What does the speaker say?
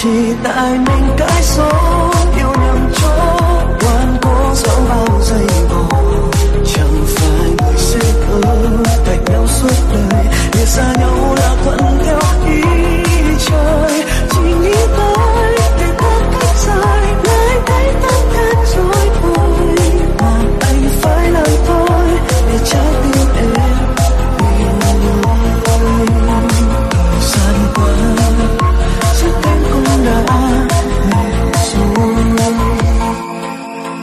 chỉ tại mình cái số yêu nhầm chỗ ngoan cố dẫu bao giây